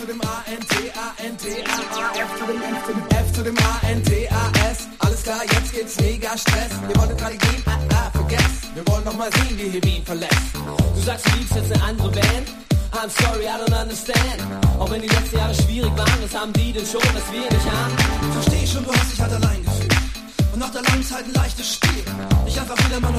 dem A, N, T, A, N, T, A, A, F zu dem F zu dem F zu dem A, N, T, A, S. Alles klar, jetzt geht's mega Stress. Wir wollten gerade gehen, vergess. Wir wollen noch mal sehen, wie hier Wien verlässt. Du sagst, du liebst jetzt eine andere Band? I'm sorry, I don't understand. Auch wenn die letzten Jahre schwierig waren, was haben die denn schon, was wir nicht haben? Versteh schon, du hast dich halt allein gefühlt. Und nach der langen Zeit ein leichtes Spiel. Ich einfach wieder mal